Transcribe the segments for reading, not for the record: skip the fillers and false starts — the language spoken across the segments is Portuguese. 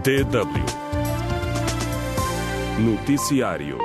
DW Noticiário.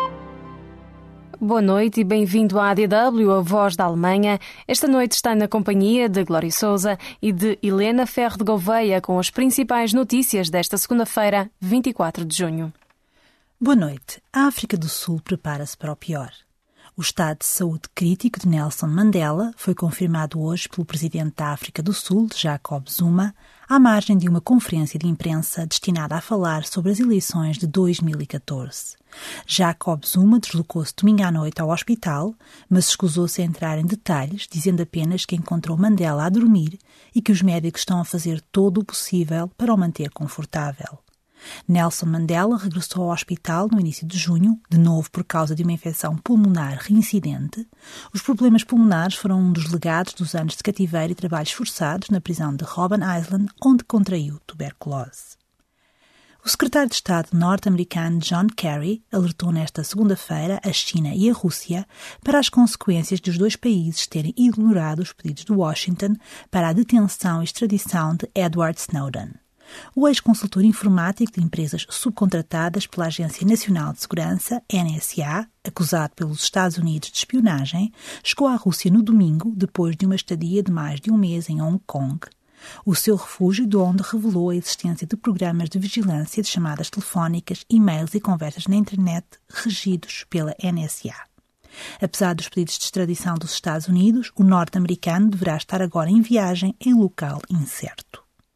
Boa noite e bem-vindo à DW, a voz da Alemanha. Esta noite está na companhia de Glória Sousa e de Helena Ferro de Gouveia com as principais notícias desta segunda-feira, 24 de junho. Boa noite. A África do Sul prepara-se para o pior. O estado de saúde crítico de Nelson Mandela foi confirmado hoje pelo presidente da África do Sul, Jacob Zuma, à margem de uma conferência de imprensa destinada a falar sobre as eleições de 2014. Jacob Zuma deslocou-se domingo à noite ao hospital, mas escusou-se a entrar em detalhes, dizendo apenas que encontrou Mandela a dormir e que os médicos estão a fazer todo o possível para o manter confortável. Nelson Mandela regressou ao hospital no início de junho, de novo por causa de uma infecção pulmonar reincidente. Os problemas pulmonares foram um dos legados dos anos de cativeiro e trabalhos forçados na prisão de Robben Island, onde contraiu tuberculose. O secretário de Estado norte-americano John Kerry alertou nesta segunda-feira a China e a Rússia para as consequências dos dois países terem ignorado os pedidos de Washington para a detenção e extradição de Edward Snowden. O ex-consultor informático de empresas subcontratadas pela Agência Nacional de Segurança, NSA, acusado pelos Estados Unidos de espionagem, chegou à Rússia no domingo, depois de uma estadia de mais de um mês em Hong Kong. O seu refúgio, de onde revelou a existência de programas de vigilância de chamadas telefónicas, e-mails e conversas na internet regidos pela NSA. Apesar dos pedidos de extradição dos Estados Unidos, o norte-americano deverá estar agora em viagem em local incerto.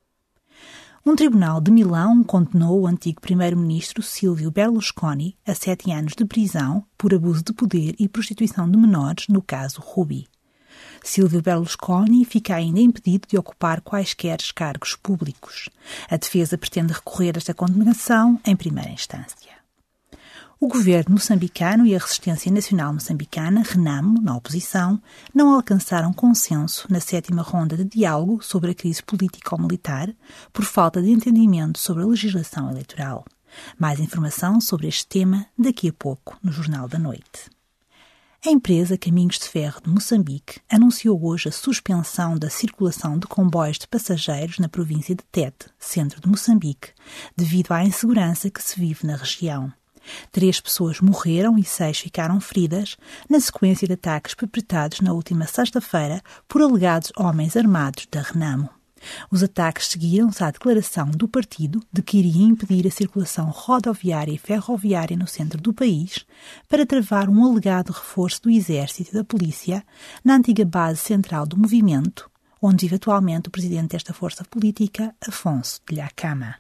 Um tribunal de Milão condenou o antigo primeiro-ministro Silvio Berlusconi a 7 anos de prisão por abuso de poder e prostituição de menores no caso Ruby. Silvio Berlusconi fica ainda impedido de ocupar quaisquer cargos públicos. A defesa pretende recorrer a esta condenação em primeira instância. O governo moçambicano e a Resistência Nacional Moçambicana, RENAMO, na oposição, não alcançaram consenso na 7ª ronda de diálogo sobre a crise político-militar por falta de entendimento sobre a legislação eleitoral. Mais informação sobre este tema daqui a pouco no Jornal da Noite. A empresa Caminhos de Ferro de Moçambique anunciou hoje a suspensão da circulação de comboios de passageiros na província de Tete, centro de Moçambique, devido à insegurança que se vive na região. 3 pessoas morreram e 6 ficaram feridas na sequência de ataques perpetrados na última sexta-feira por alegados homens armados da RENAMO. Os ataques seguiram-se à declaração do partido de que iria impedir a circulação rodoviária e ferroviária no centro do país para travar um alegado reforço do exército e da polícia na antiga base central do movimento, onde vive atualmente o presidente desta força política, Afonso Dhlakama.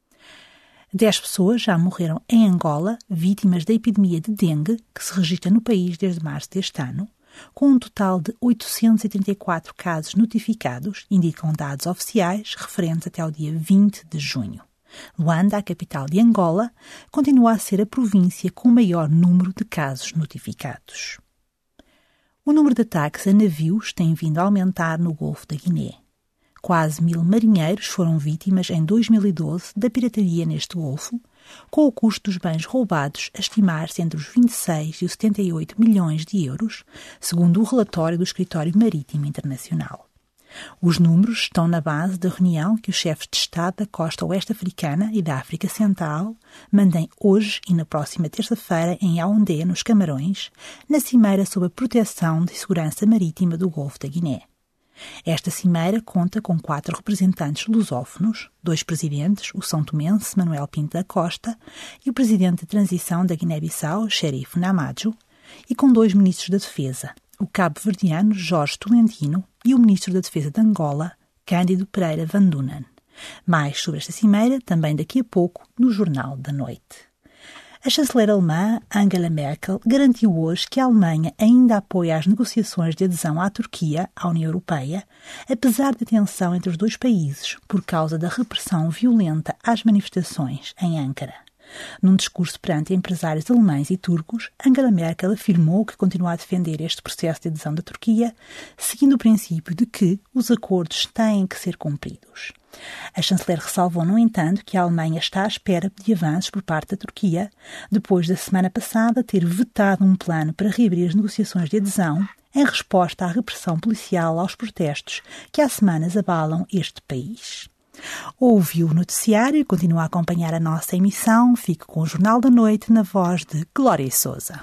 10 pessoas já morreram em Angola, vítimas da epidemia de dengue, que se registra no país desde março deste ano, com um total de 834 casos notificados, indicam dados oficiais referentes até ao dia 20 de junho. Luanda, a capital de Angola, continua a ser a província com o maior número de casos notificados. O número de ataques a navios tem vindo a aumentar no Golfo da Guiné. Quase 1.000 marinheiros foram vítimas em 2012 da pirataria neste golfo, com o custo dos bens roubados a estimar-se entre os 26 e os 78 milhões de euros, segundo o relatório do Escritório Marítimo Internacional. Os números estão na base da reunião que os chefes de Estado da costa oeste africana e da África Central mantêm hoje e na próxima terça-feira em Yaoundé, nos Camarões, na cimeira sobre a proteção e segurança marítima do Golfo da Guiné. Esta cimeira conta com 4 representantes lusófonos, 2 presidentes, o são-tomense Manuel Pinto da Costa e o presidente de transição da Guiné-Bissau, Sheriff Namajo, e com 2 ministros da Defesa, o cabo-verdiano Jorge Tolentino e o ministro da Defesa de Angola, Cândido Pereira Van Dunen. Mais sobre esta cimeira também daqui a pouco no Jornal da Noite. A chanceler alemã Angela Merkel garantiu hoje que a Alemanha ainda apoia as negociações de adesão à Turquia, à União Europeia, apesar da tensão entre os dois países por causa da repressão violenta às manifestações em Ankara. Num discurso perante empresários alemães e turcos, Angela Merkel afirmou que continua a defender este processo de adesão da Turquia, seguindo o princípio de que os acordos têm que ser cumpridos. A chanceler ressalvou, no entanto, que a Alemanha está à espera de avanços por parte da Turquia, depois da semana passada ter vetado um plano para reabrir as negociações de adesão, em resposta à repressão policial aos protestos que há semanas abalam este país. Ouviu o noticiário e continua a acompanhar a nossa emissão. Fique com o Jornal da Noite na voz de Glória Sousa.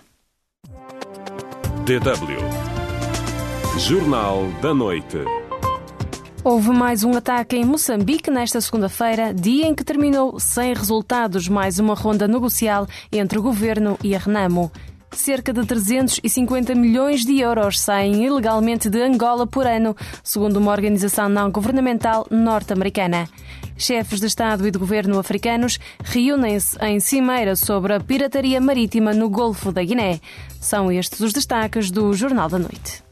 DW Jornal da Noite. Houve mais um ataque em Moçambique nesta segunda-feira, dia em que terminou sem resultados mais uma ronda negocial entre o governo e a Renamo. Cerca de 350 milhões de euros saem ilegalmente de Angola por ano, segundo uma organização não-governamental norte-americana. Chefes de Estado e de Governo africanos reúnem-se em cimeira sobre a pirataria marítima no Golfo da Guiné. São estes os destaques do Jornal da Noite.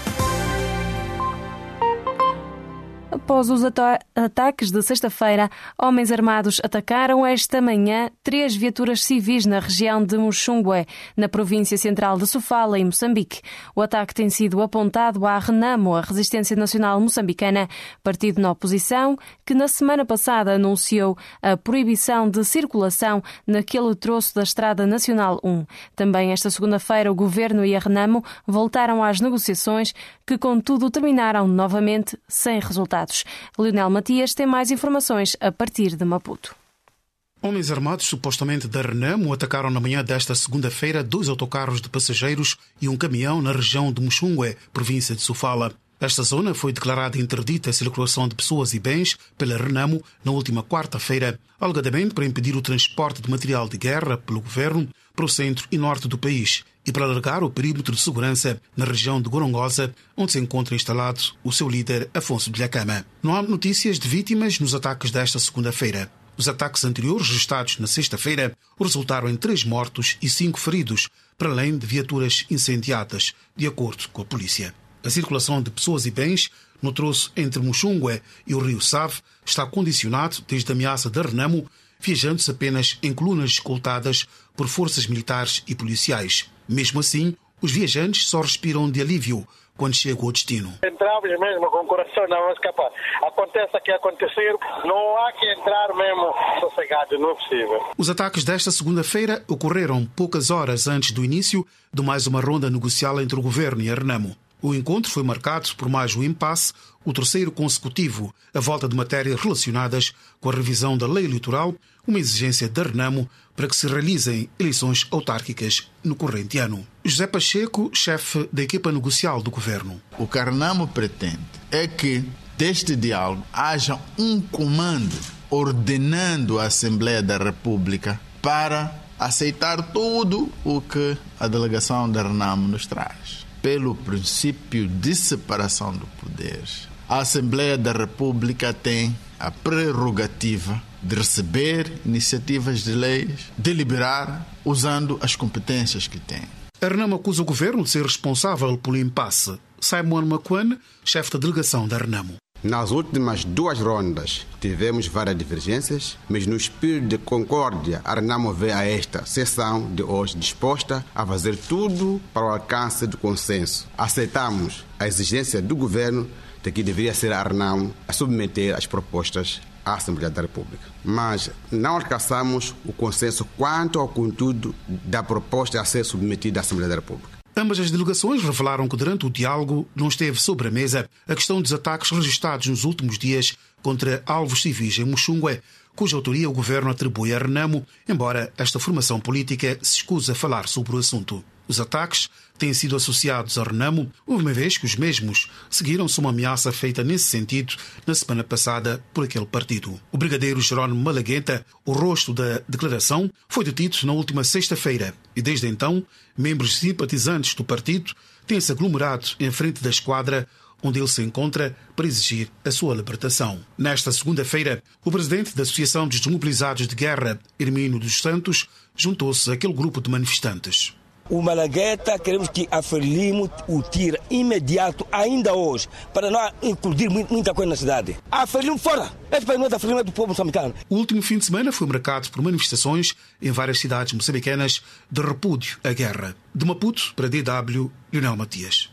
Após os ataques de sexta-feira, homens armados atacaram esta manhã 3 viaturas civis na região de Muxungue, na província central de Sofala, em Moçambique. O ataque tem sido apontado à Renamo, a Resistência Nacional Moçambicana, partido na oposição, que na semana passada anunciou a proibição de circulação naquele troço da Estrada Nacional 1. Também esta segunda-feira, o governo e a Renamo voltaram às negociações, que contudo terminaram novamente sem resultados. Leonel Matias tem mais informações a partir de Maputo. Homens armados supostamente da Renamo atacaram na manhã desta segunda-feira 2 autocarros de passageiros e um caminhão na região de Muxungue, província de Sofala. Esta zona foi declarada interdita à circulação de pessoas e bens pela Renamo na última quarta-feira, alegadamente para impedir o transporte de material de guerra pelo governo para o centro e norte do país e para alargar o perímetro de segurança na região de Gorongosa, onde se encontra instalado o seu líder Afonso Dhlakama. Não há notícias de vítimas nos ataques desta segunda-feira. Os ataques anteriores, registrados na sexta-feira, resultaram em 3 mortos e 5 feridos, para além de viaturas incendiadas, de acordo com a polícia. A circulação de pessoas e bens no troço entre Muxungue e o rio Save está condicionado desde a ameaça da Renamo, viajando-se apenas em colunas escoltadas por forças militares e policiais. Mesmo assim, os viajantes só respiram de alívio quando chegam ao destino. Entramos mesmo com o coração na vamos escapar. Aconteça o que acontecer, não há que entrar mesmo sossegado, não é possível. Os ataques desta segunda-feira ocorreram poucas horas antes do início de mais uma ronda negocial entre o governo e a Renamo. O encontro foi marcado por mais um impasse, o terceiro consecutivo, à volta de matérias relacionadas com a revisão da lei eleitoral, uma exigência da Renamo para que se realizem eleições autárquicas no corrente ano. José Pacheco, chefe da equipa negocial do governo. O que a Renamo pretende é que deste diálogo haja um comando ordenando a Assembleia da República para aceitar tudo o que a delegação da Renamo nos traz. Pelo princípio de separação de poderes, a Assembleia da República tem a prerrogativa de receber iniciativas de leis, deliberar usando as competências que tem. A Renamo acusa o governo de ser responsável pelo impasse. Simon McQueen, chefe da delegação da Renamo. Nas últimas 2 rondas tivemos várias divergências, mas no espírito de concórdia, a Renamo vê a esta sessão de hoje disposta a fazer tudo para o alcance do consenso. Aceitamos a exigência do governo de que deveria ser a Renamo a submeter as propostas à Assembleia da República. Mas não alcançamos o consenso quanto ao conteúdo da proposta a ser submetida à Assembleia da República. Ambas as delegações revelaram que durante o diálogo não esteve sobre a mesa a questão dos ataques registrados nos últimos dias contra alvos civis em Muxungue, cuja autoria o governo atribui à Renamo, embora esta formação política se escuse a falar sobre o assunto. Os ataques têm sido associados à Renamo, uma vez que os mesmos seguiram-se uma ameaça feita nesse sentido na semana passada por aquele partido. O brigadeiro Jerónimo Malagueta, o rosto da declaração, foi detido na última sexta-feira e desde então, membros simpatizantes do partido têm-se aglomerado em frente da esquadra onde ele se encontra para exigir a sua libertação. Nesta segunda-feira, o presidente da Associação dos Desmobilizados de Guerra, Hermínio dos Santos, juntou-se àquele grupo de manifestantes. O Malagueta, queremos que a Frelimo o tire imediato, ainda hoje, para não incluir muita coisa na cidade. A Frelimo fora! Esse país não é da Frelimo, é do povo moçambicano. O último fim de semana foi marcado por manifestações em várias cidades moçambicanas de repúdio à guerra. De Maputo para DW, Leonel Matias.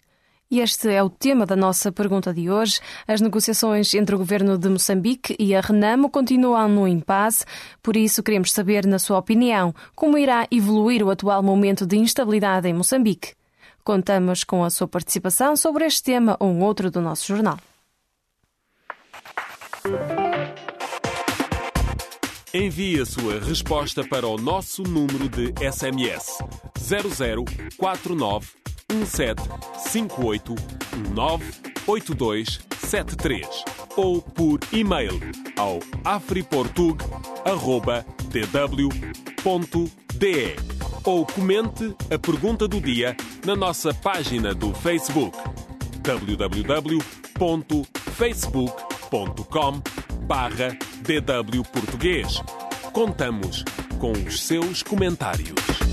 E este é o tema da nossa pergunta de hoje. As negociações entre o governo de Moçambique e a Renamo continuam no impasse. Por isso, queremos saber, na sua opinião, como irá evoluir o atual momento de instabilidade em Moçambique. Contamos com a sua participação sobre este tema ou um outro do nosso jornal. Envie a sua resposta para o nosso número de SMS 0049 17 58 198273 ou por e-mail ao afriportug@tw.de ou comente a pergunta do dia na nossa página do Facebook www.facebook.com/DW Português. Contamos com os seus comentários.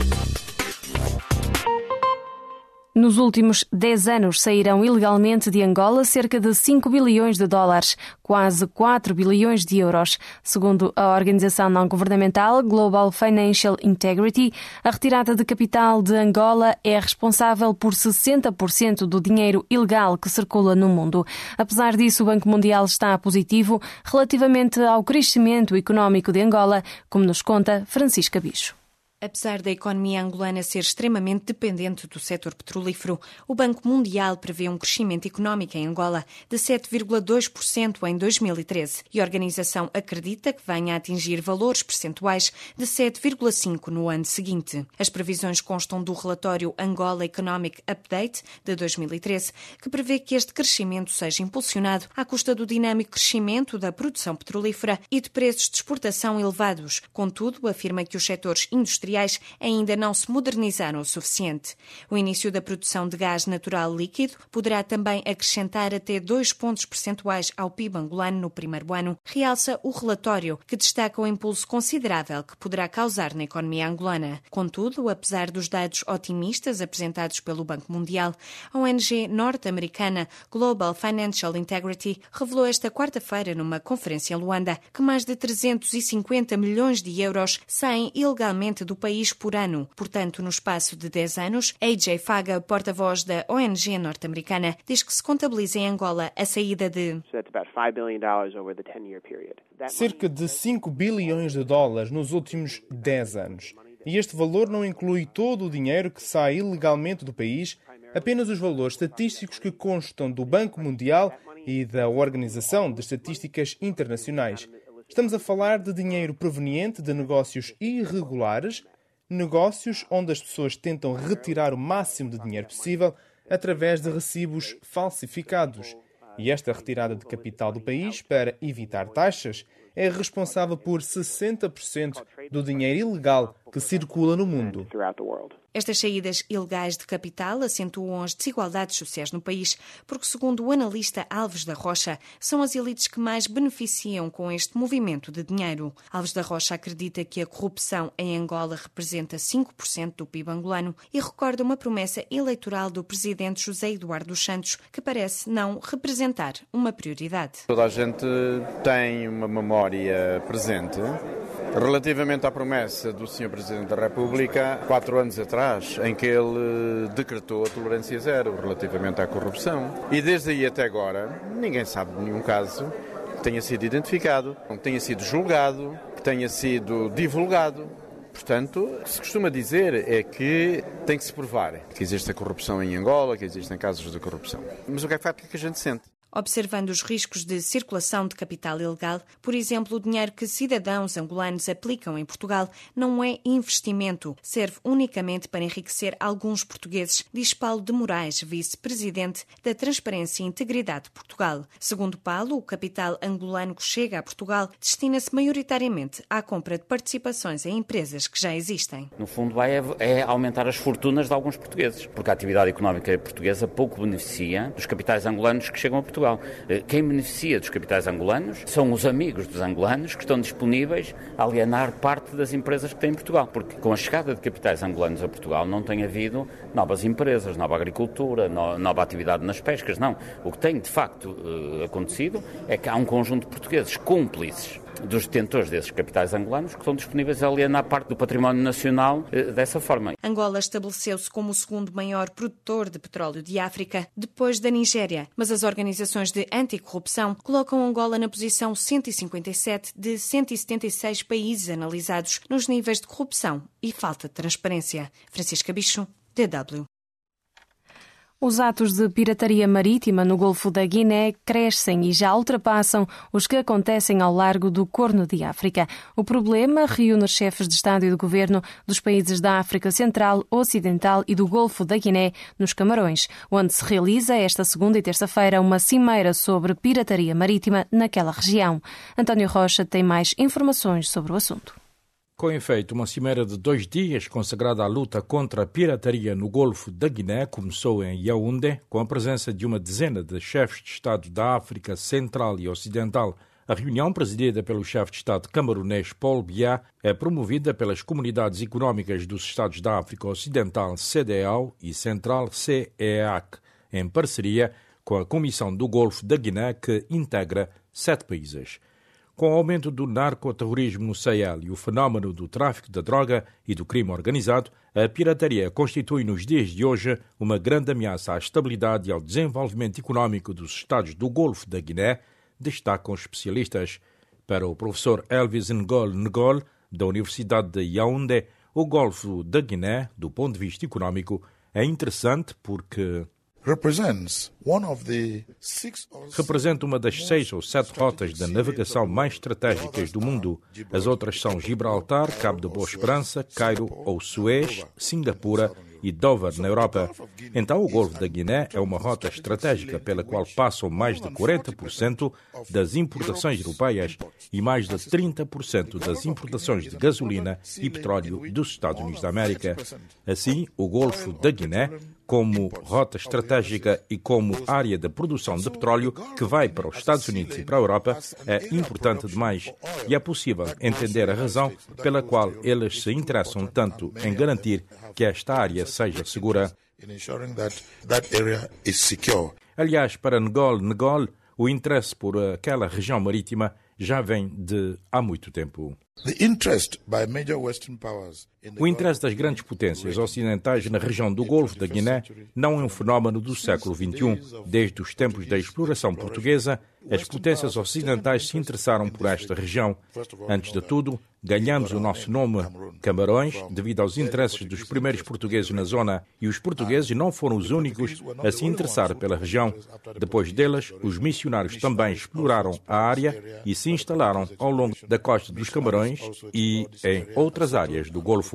Nos últimos 10 anos saíram ilegalmente de Angola cerca de 5 bilhões de dólares, quase 4 bilhões de euros. Segundo a organização não-governamental Global Financial Integrity, a retirada de capital de Angola é responsável por 60% do dinheiro ilegal que circula no mundo. Apesar disso, o Banco Mundial está positivo relativamente ao crescimento económico de Angola, como nos conta Francisca Bicho. Apesar da economia angolana ser extremamente dependente do setor petrolífero, o Banco Mundial prevê um crescimento económico em Angola de 7,2% em 2013 e a organização acredita que venha a atingir valores percentuais de 7,5% no ano seguinte. As previsões constam do relatório Angola Economic Update de 2013, que prevê que este crescimento seja impulsionado à custa do dinâmico crescimento da produção petrolífera e de preços de exportação elevados. Contudo, afirma que os setores industriais ainda não se modernizaram o suficiente. O início da produção de gás natural líquido poderá também acrescentar até 2 pontos percentuais ao PIB angolano no primeiro ano, realça o relatório, que destaca o impulso considerável que poderá causar na economia angolana. Contudo, apesar dos dados otimistas apresentados pelo Banco Mundial, a ONG norte-americana Global Financial Integrity revelou esta quarta-feira numa conferência em Luanda que mais de 350 milhões de euros saem ilegalmente do país por ano. Portanto, no espaço de 10 anos, AJ Faga, porta-voz da ONG norte-americana, diz que se contabiliza em Angola a saída de cerca de 5 bilhões de dólares nos últimos 10 anos. E este valor não inclui todo o dinheiro que sai ilegalmente do país, apenas os valores estatísticos que constam do Banco Mundial e da Organização de Estatísticas Internacionais. Estamos a falar de dinheiro proveniente de negócios irregulares, negócios onde as pessoas tentam retirar o máximo de dinheiro possível através de recibos falsificados. E esta retirada de capital do país para evitar taxas é responsável por 60% do dinheiro ilegal que circula no mundo. Estas saídas ilegais de capital acentuam as desigualdades sociais no país, porque, segundo o analista Alves da Rocha, são as elites que mais beneficiam com este movimento de dinheiro. Alves da Rocha acredita que a corrupção em Angola representa 5% do PIB angolano e recorda uma promessa eleitoral do presidente José Eduardo dos Santos, que parece não representar uma prioridade. Toda a gente tem uma memória presente relativamente à promessa do Sr. Presidente da República, 4 anos atrás, em que ele decretou a tolerância zero relativamente à corrupção. E desde aí até agora, ninguém sabe de nenhum caso que tenha sido identificado, que tenha sido julgado, que tenha sido divulgado. Portanto, o que se costuma dizer é que tem que se provar que existe a corrupção em Angola, que existem casos de corrupção. Mas o que é facto é que a gente sente. Observando os riscos de circulação de capital ilegal, por exemplo, o dinheiro que cidadãos angolanos aplicam em Portugal não é investimento, serve unicamente para enriquecer alguns portugueses, diz Paulo de Moraes, vice-presidente da Transparência e Integridade de Portugal. Segundo Paulo, o capital angolano que chega a Portugal destina-se maioritariamente à compra de participações em empresas que já existem. No fundo, é aumentar as fortunas de alguns portugueses, porque a atividade económica portuguesa pouco beneficia dos capitais angolanos que chegam a Portugal. Quem beneficia dos capitais angolanos são os amigos dos angolanos que estão disponíveis a alienar parte das empresas que têm em Portugal, porque com a chegada de capitais angolanos a Portugal não tem havido novas empresas, nova agricultura, nova atividade nas pescas, não. O que tem de facto acontecido é que há um conjunto de portugueses cúmplices dos detentores desses capitais angolanos que estão disponíveis a alienar parte do património nacional dessa forma. Angola estabeleceu-se como o segundo maior produtor de petróleo de África, depois da Nigéria, mas as organizações de anticorrupção colocam Angola na posição 157 de 176 países analisados nos níveis de corrupção e falta de transparência. Francisca Bicho, DW. Os atos de pirataria marítima no Golfo da Guiné crescem e já ultrapassam os que acontecem ao largo do Corno de África. O problema reúne os chefes de Estado e de Governo dos países da África Central, Ocidental e do Golfo da Guiné, nos Camarões, onde se realiza esta segunda e terça-feira uma cimeira sobre pirataria marítima naquela região. António Rocha tem mais informações sobre o assunto. Com efeito, uma cimeira de 2 dias consagrada à luta contra a pirataria no Golfo da Guiné começou em Yaoundé, com a presença de uma dezena de chefes de Estado da África Central e Ocidental. A reunião, presidida pelo chefe de Estado camerunês Paul Biya, é promovida pelas Comunidades Económicas dos Estados da África Ocidental, CEDEAO, e Central, CEEAC, em parceria com a Comissão do Golfo da Guiné, que integra 7 países. Com o aumento do narcoterrorismo no Sahel e o fenómeno do tráfico de droga e do crime organizado, a pirataria constitui nos dias de hoje uma grande ameaça à estabilidade e ao desenvolvimento económico dos Estados do Golfo da Guiné, destacam especialistas. Para o professor Elvis Ngol, da Universidade de Yaoundé, o Golfo da Guiné, do ponto de vista económico, é interessante porque representa uma das 6 ou 7 rotas de navegação mais estratégicas do mundo. As outras são Gibraltar, Cabo de Boa Esperança, Cairo ou Suez, Singapura e Dover, na Europa. Então, o Golfo da Guiné é uma rota estratégica pela qual passam mais de 40% das importações europeias e mais de 30% das importações de gasolina e petróleo dos Estados Unidos da América. Assim, o Golfo da Guiné, como rota estratégica e como área de produção de petróleo que vai para os Estados Unidos e para a Europa, é importante demais e é possível entender a razão pela qual eles se interessam tanto em garantir que esta área seja segura. Aliás, para Ngol, o interesse por aquela região marítima já vem de há muito tempo. O interesse das grandes potências ocidentais na região do Golfo da Guiné não é um fenómeno do século XXI. Desde os tempos da exploração portuguesa, as potências ocidentais se interessaram por esta região. Antes de tudo, ganhamos o nosso nome, Camarões, devido aos interesses dos primeiros portugueses na zona, e os portugueses não foram os únicos a se interessar pela região. Depois deles, os missionários também exploraram a área e se instalaram ao longo da costa dos Camarões e em outras áreas do Golfo.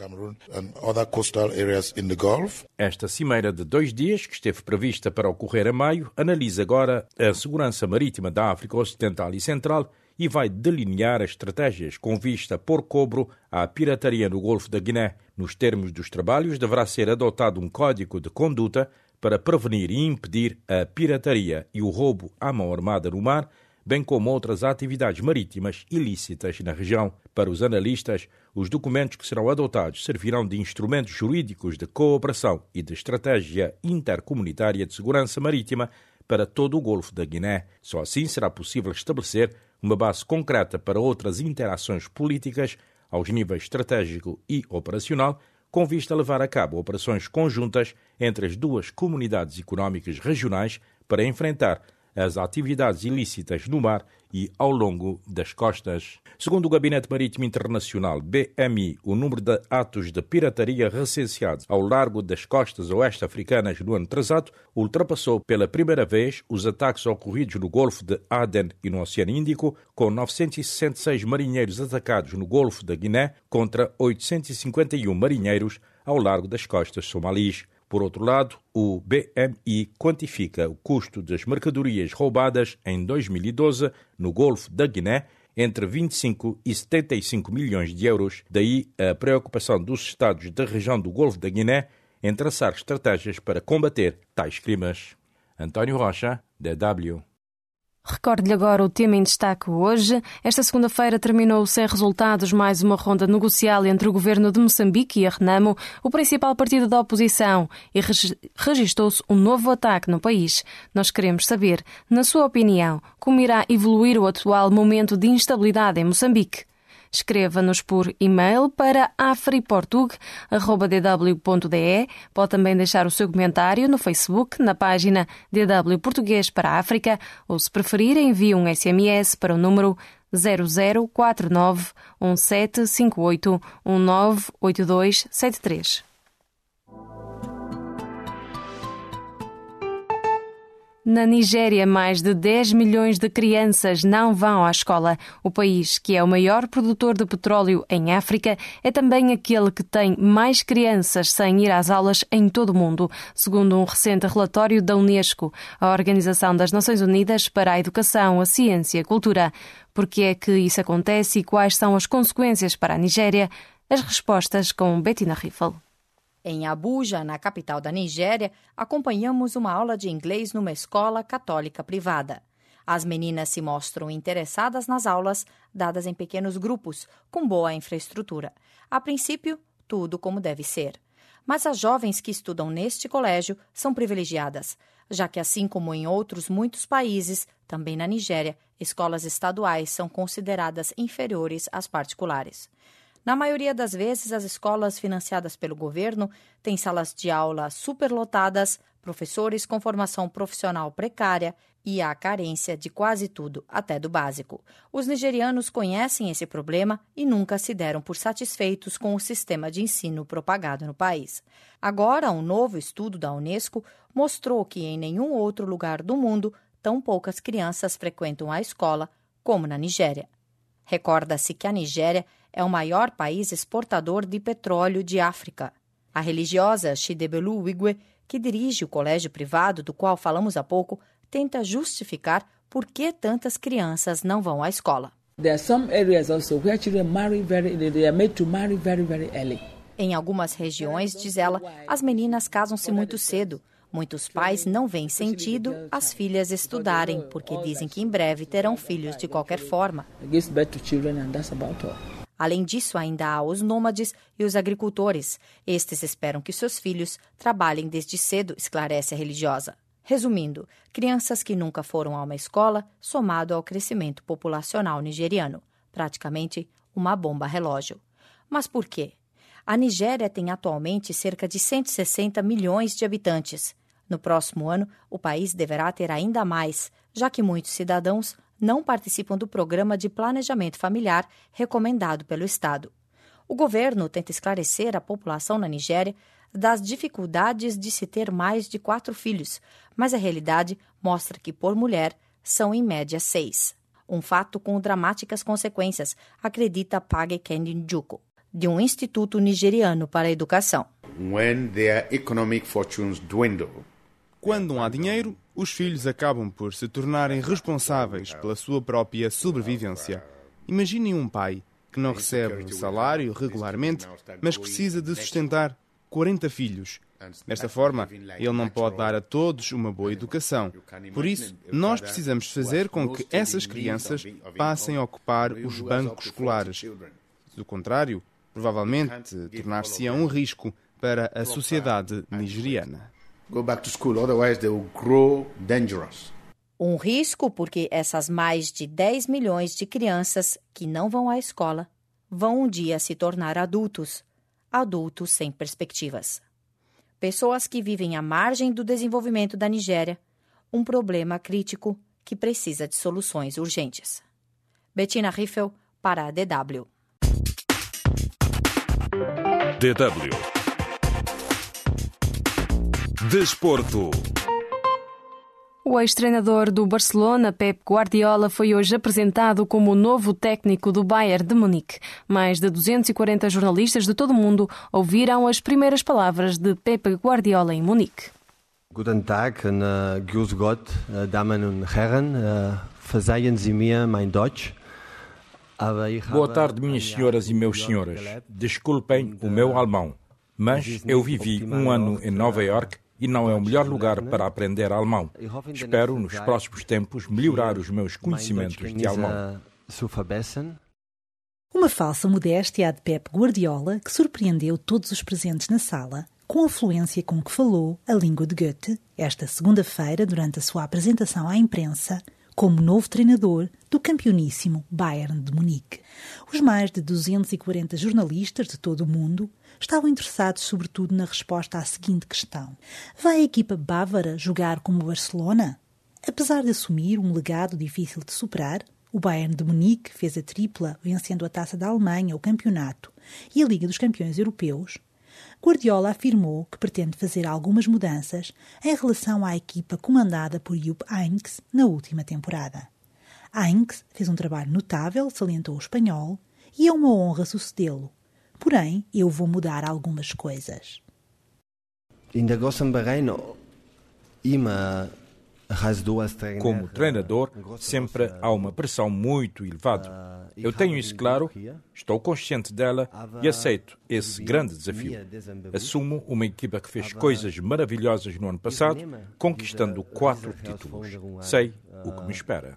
Esta cimeira de 2 dias, que esteve prevista para ocorrer em maio, analisa agora a segurança marítima da África Ocidental e Central e vai delinear as estratégias com vista a pôr cobro à pirataria no Golfo da Guiné. Nos termos dos trabalhos, deverá ser adotado um código de conduta para prevenir e impedir a pirataria e o roubo à mão armada no mar, bem como outras atividades marítimas ilícitas na região. Para os analistas, os documentos que serão adotados servirão de instrumentos jurídicos de cooperação e de estratégia intercomunitária de segurança marítima para todo o Golfo da Guiné. Só assim será possível estabelecer uma base concreta para outras interações políticas aos níveis estratégico e operacional, com vista a levar a cabo operações conjuntas entre as duas comunidades económicas regionais para enfrentar as atividades ilícitas no mar e ao longo das costas. Segundo o Gabinete Marítimo Internacional, BMI, o número de atos de pirataria recenseados ao largo das costas oeste-africanas no ano atrasado ultrapassou pela primeira vez os ataques ocorridos no Golfo de Aden e no Oceano Índico, com 966 marinheiros atacados no Golfo da Guiné contra 851 marinheiros ao largo das costas somalis. Por outro lado, o BMI quantifica o custo das mercadorias roubadas em 2012 no Golfo da Guiné entre 25 e 75 milhões de euros. Daí a preocupação dos Estados da região do Golfo da Guiné em traçar estratégias para combater tais crimes. António Rocha, DW. Recorde-lhe agora o tema em destaque hoje. Esta segunda-feira terminou sem resultados mais uma ronda negocial entre o governo de Moçambique e a Renamo, o principal partido da oposição, e registou-se um novo ataque no país. Nós queremos saber, na sua opinião, como irá evoluir o atual momento de instabilidade em Moçambique. Escreva-nos por e-mail para afriportug@dw.de. Pode também deixar o seu comentário no Facebook, na página DW Português para a África, ou, se preferir, envie um SMS para o número 0049 1758 198273. Na Nigéria, mais de 10 milhões de crianças não vão à escola. O país, que é o maior produtor de petróleo em África, é também aquele que tem mais crianças sem ir às aulas em todo o mundo, segundo um recente relatório da Unesco, a Organização das Nações Unidas para a Educação, a Ciência e a Cultura. Por que é que isso acontece e quais são as consequências para a Nigéria? As respostas com Bettina Riffel. Em Abuja, na capital da Nigéria, acompanhamos uma aula de inglês numa escola católica privada. As meninas se mostram interessadas nas aulas, dadas em pequenos grupos, com boa infraestrutura. A princípio, tudo como deve ser. Mas as jovens que estudam neste colégio são privilegiadas, já que, assim como em outros muitos países, também na Nigéria, escolas estaduais são consideradas inferiores às particulares. Na maioria das vezes, as escolas financiadas pelo governo têm salas de aula superlotadas, professores com formação profissional precária e a carência de quase tudo, até do básico. Os nigerianos conhecem esse problema e nunca se deram por satisfeitos com o sistema de ensino propagado no país. Agora, um novo estudo da Unesco mostrou que em nenhum outro lugar do mundo tão poucas crianças frequentam a escola como na Nigéria. Recorda-se que a Nigéria é o maior país exportador de petróleo de África. A religiosa Chidebelu Wigwe, que dirige o colégio privado do qual falamos há pouco, tenta justificar por que tantas crianças não vão à escola. Em algumas regiões, diz ela, as meninas casam-se muito cedo. Muitos pais não veem sentido as filhas estudarem, porque dizem que em breve terão filhos de qualquer forma. Além disso, ainda há os nômades e os agricultores. Estes esperam que seus filhos trabalhem desde cedo, esclarece a religiosa. Resumindo, crianças que nunca foram a uma escola, somado ao crescimento populacional nigeriano. Praticamente uma bomba relógio. Mas por quê? A Nigéria tem atualmente cerca de 160 milhões de habitantes. No próximo ano, o país deverá ter ainda mais, já que muitos cidadãos não participam do programa de planejamento familiar recomendado pelo Estado. O governo tenta esclarecer a população na Nigéria das dificuldades de se ter mais de 4 filhos, mas a realidade mostra que, por mulher, são em média 6. Um fato com dramáticas consequências, acredita Page Kendinjuku, de um Instituto Nigeriano para a Educação. Quando não há dinheiro, os filhos acabam por se tornarem responsáveis pela sua própria sobrevivência. Imaginem um pai que não recebe um salário regularmente, mas que precisa de sustentar 40 filhos. Desta forma, ele não pode dar a todos uma boa educação. Por isso, nós precisamos fazer com que essas crianças passem a ocupar os bancos escolares. Do contrário, provavelmente tornar-se-ão um risco para a sociedade nigeriana. Um risco porque essas mais de 10 milhões de crianças que não vão à escola vão um dia se tornar adultos sem perspectivas. Pessoas que vivem à margem do desenvolvimento da Nigéria, um problema crítico que precisa de soluções urgentes. Bettina Riffel, para a DW. DW Desporto. O ex-treinador do Barcelona, Pep Guardiola, foi hoje apresentado como o novo técnico do Bayern de Munique. Mais de 240 jornalistas de todo o mundo ouviram as primeiras palavras de Pep Guardiola em Munique. Guten Tag, grüß Gott, Damen und Herren, verzeihen Sie mir mein Deutsch. Boa tarde, minhas senhoras e meus senhores. Desculpem o meu alemão, mas eu vivi um ano em Nova Iorque e não é o melhor lugar para aprender alemão. Espero, nos próximos tempos, melhorar os meus conhecimentos de alemão. Uma falsa modéstia de Pep Guardiola que surpreendeu todos os presentes na sala com a fluência com que falou a língua de Goethe esta segunda-feira durante a sua apresentação à imprensa como novo treinador do campeoníssimo Bayern de Munique. Os mais de 240 jornalistas de todo o mundo estavam interessados sobretudo na resposta à seguinte questão: vai a equipa bávara jogar como o Barcelona? Apesar de assumir um legado difícil de superar, o Bayern de Munique fez a tripla vencendo a Taça da Alemanha, o campeonato e a Liga dos Campeões Europeus, Guardiola afirmou que pretende fazer algumas mudanças em relação à equipa comandada por Jupp Heynckes na última temporada. Heynckes fez um trabalho notável, salientou o espanhol, e é uma honra sucedê-lo. Porém, eu vou mudar algumas coisas. Como treinador, sempre há uma pressão muito elevada. Eu tenho isso claro, estou consciente dela e aceito esse grande desafio. Assumo uma equipa que fez coisas maravilhosas no ano passado, conquistando 4 títulos. Sei o que me espera.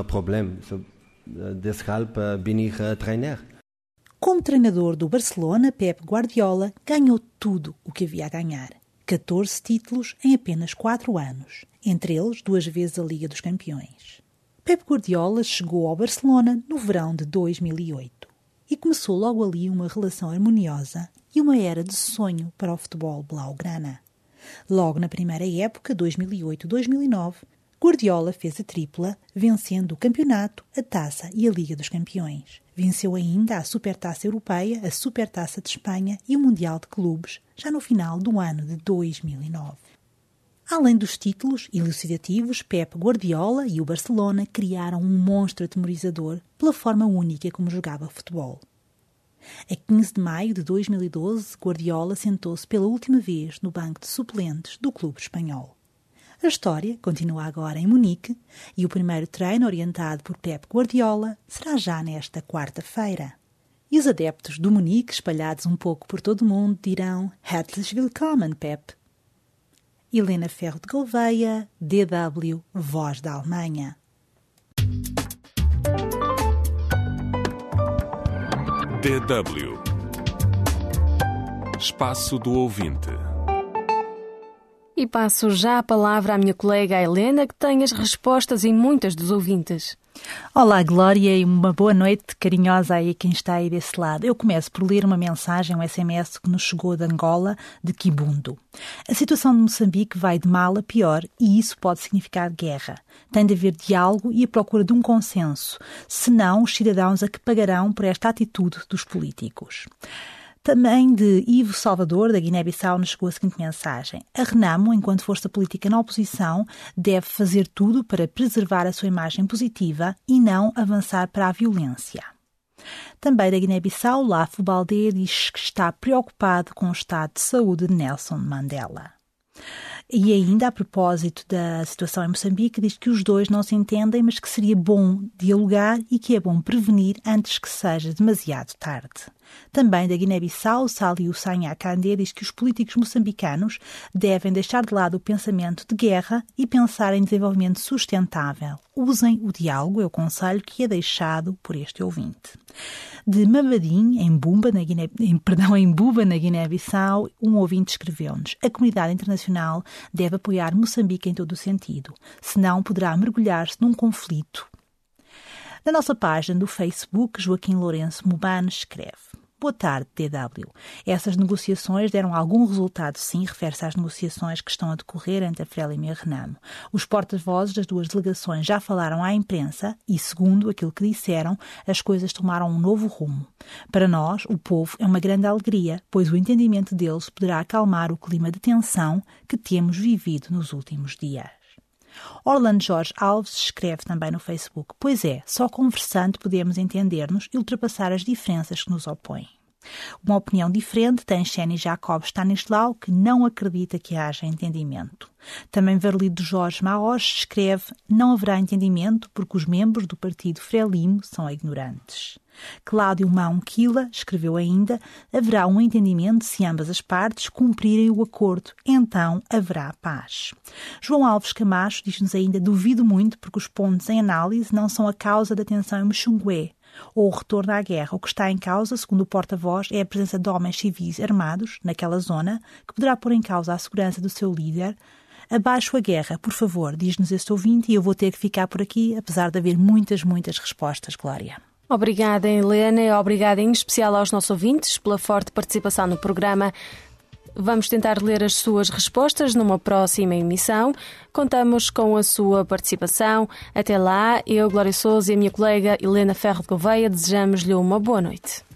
Como treinador do Barcelona, Pep Guardiola ganhou tudo o que havia a ganhar. 14 títulos em apenas 4 anos, entre eles 2 vezes a Liga dos Campeões. Pep Guardiola chegou ao Barcelona no verão de 2008 e começou logo ali uma relação harmoniosa e uma era de sonho para o futebol blaugrana. Logo na primeira época, 2008-2009, Guardiola fez a tripla, vencendo o campeonato, a taça e a Liga dos Campeões. Venceu ainda a Supertaça Europeia, a Supertaça de Espanha e o Mundial de Clubes, já no final do ano de 2009. Além dos títulos elucidativos, Pep Guardiola e o Barcelona criaram um monstro atemorizador pela forma única como jogava futebol. A 15 de maio de 2012, Guardiola sentou-se pela última vez no banco de suplentes do clube espanhol. A história continua agora em Munique e o primeiro treino orientado por Pep Guardiola será já nesta quarta-feira. E os adeptos do Munique, espalhados um pouco por todo o mundo, dirão Herzlich willkommen, Pep. Helena Ferro de Gouveia, DW, Voz da Alemanha. DW Espaço do Ouvinte. E passo já a palavra à minha colega Helena, que tem as respostas em muitas dos ouvintes. Olá, Glória, e uma boa noite carinhosa aí quem está aí desse lado. Eu começo por ler uma mensagem, um SMS que nos chegou de Angola, de Kibundo. A situação de Moçambique vai de mal a pior e isso pode significar guerra. Tem de haver diálogo e a procura de um consenso, senão os cidadãos a que pagarão por esta atitude dos políticos. Também de Ivo Salvador, da Guiné-Bissau, nos chegou a seguinte mensagem. A Renamo, enquanto força política na oposição, deve fazer tudo para preservar a sua imagem positiva e não avançar para a violência. Também da Guiné-Bissau, Lafo Baldé diz que está preocupado com o estado de saúde de Nelson Mandela. E ainda, a propósito da situação em Moçambique, diz que os dois não se entendem, mas que seria bom dialogar e que é bom prevenir antes que seja demasiado tarde. Também da Guiné-Bissau, Saliu Sanha Kandé diz que os políticos moçambicanos devem deixar de lado o pensamento de guerra e pensar em desenvolvimento sustentável. Usem o diálogo, é o conselho que é deixado por este ouvinte. De Mabadim, em Buba, na Guiné-Bissau, um ouvinte escreveu-nos: a comunidade internacional deve apoiar Moçambique em todo o sentido, senão poderá mergulhar-se num conflito. Na nossa página do Facebook, Joaquim Lourenço Mubano escreve: boa tarde, DW. Essas negociações deram algum resultado, sim, refere-se às negociações que estão a decorrer entre a Frelimo e a Renamo. Os porta-vozes das duas delegações já falaram à imprensa e, segundo aquilo que disseram, as coisas tomaram um novo rumo. Para nós, o povo, é uma grande alegria, pois o entendimento deles poderá acalmar o clima de tensão que temos vivido nos últimos dias. Orlando Jorge Alves escreve também no Facebook: pois é, só conversando podemos entender-nos e ultrapassar as diferenças que nos opõem. Uma opinião diferente tem Sheni Jacob Stanislau, que não acredita que haja entendimento. Também Varlido Jorge Maos escreve: não haverá entendimento porque os membros do partido Frelimo são ignorantes. Cláudio Maunquila escreveu ainda: haverá um entendimento se ambas as partes cumprirem o acordo, então haverá paz. João Alves Camacho diz-nos ainda: duvido muito porque os pontos em análise não são a causa da tensão em Muxungué ou o retorno à guerra. O que está em causa, segundo o porta-voz, é a presença de homens civis armados naquela zona que poderá pôr em causa a segurança do seu líder. Abaixo a guerra, por favor, diz-nos este ouvinte, e eu vou ter que ficar por aqui, apesar de haver muitas respostas, Glória. Obrigada, Helena, e obrigada em especial aos nossos ouvintes pela forte participação no programa. Vamos tentar ler as suas respostas numa próxima emissão. Contamos com a sua participação. Até lá, eu, Glória Sousa, e a minha colega Helena Ferro de Gouveia desejamos-lhe uma boa noite.